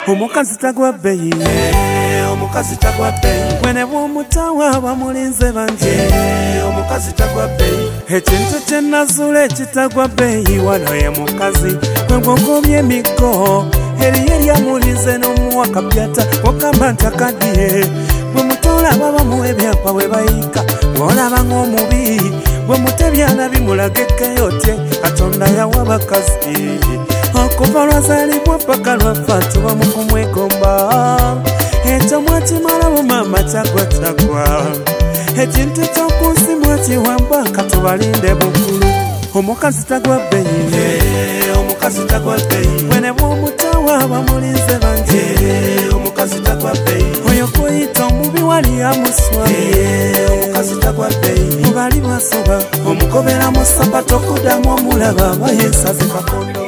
omukazi tagwa bbeeyi omukazi tagwa bbeeyi bwene bw'omutawa bamulinze bangi omukazi tagwa bbeeyi ekintu kye nazuula ekitagwa bbeeyi wano ye mukazi gwe gwogobye emiggo eriyo eryamulinze n'omuwa kapyata wokamba ntakaddiye bwe mutoola babamuwa ebyapa we bayika bw'olaba ng'omubi bwe mutebyana bimulaga ekkeyotye katonda yawa bakazi okuva lwazaalibwa paka lwafa tuba mu kumwegomba ekyo mwakimala bumama kyagwatagwa ekintu ky'okunsi mwakiwamba katubalinde buggulu omukazi tagwa bbeeyi omukazi tagwa bbeeyi bwene bw'omutawa bamulinze bangi omukazi tagwa bbeeyi oyo kuyita omubi wali amuswaye omukazi tagwa bbeeyi mubali basoba omukobera mu sapato okuddamu omulaba aba yeesaze kakondo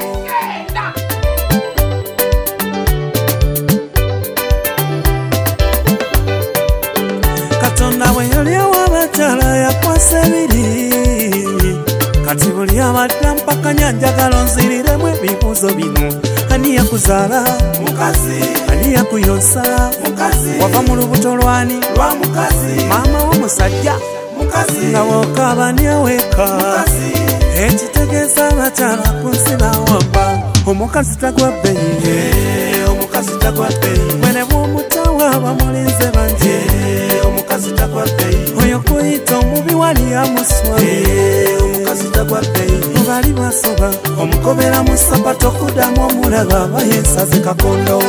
katonda bwe yolyawo abakyala yakwasa ebiri kati buli abadda mpakanya njagala onziriremu ebibuuzo bino ani yakuzaala mukazi ani yakuyonsa mukazi wava mu lubuto lwani lwa mukazi maama w'omusajja mukazi nga wokaaba ani aweeka mukazi ekitegeeza abakyala ku nsi bawamba omukazi tagwa bbeeyi omukazi tagwa bbeeyi bwene bw'omutawa bamulinze bangi omukazi tagwa bbeeyi oyo kuyita omubi wali amuswaye omukazi tagwa bbeeyi mubali basoba omukobera mu sapato okuddamu omulaba aba yeesaze kakondo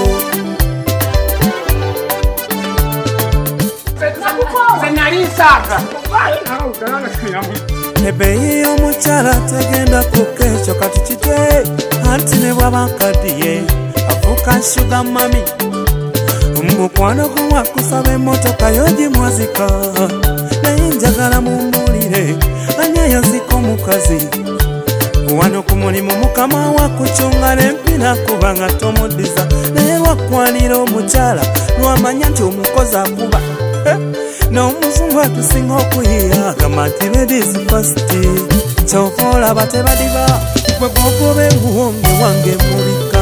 ebbeeyi y'omukyala tegenda kukka ekyo kati kite anti ne bw'abakaddiye afuuka shuga mami mukwano gumwa kusaba emmotoka yogimwazika naye njagala mumbuulire ani ayazika omukazi wano ku mulimu mukama wakucunga n'empina kuba nga tomuddiza naye lwakwanira omukyala lwamanya nti omukozi akuba n'omuzungu atusinga okuyiya agamba nti ladies first kyova olaba tebadiba gwe gwogoba ebuwonge wange mulika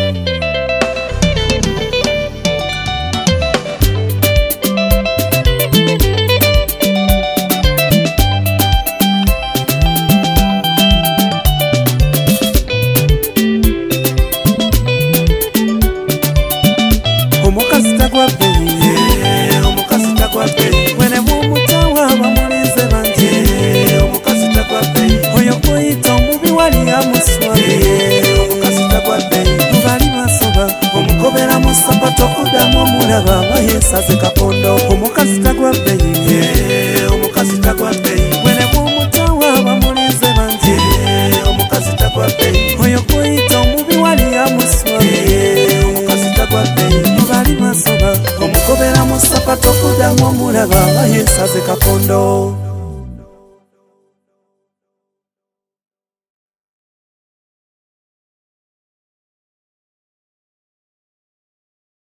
omukazi tagwa bbeeyi omukazi tagwa bbeeyi bwene bw'omutawa bamulinze bangi omukazi tagwa bbeeyi oyo kuyita omubi wali amuswaye omukazi tagwa bbeeyi mubali basoba omukobera mu sapato okuddamu omulaba aba yeesaze kakondo omukazi tagwa bbeeyi omukazi tagwa bbeeyi bwene bw'omutawa bamulinze bangi omukazi tagwa bbeeyi oyo kuyita omubi wali amuswaye omukazi tagwa bbeeyi mubali basoba omukobera mu sapato okuddamu omulaba aba yeesaze kakondo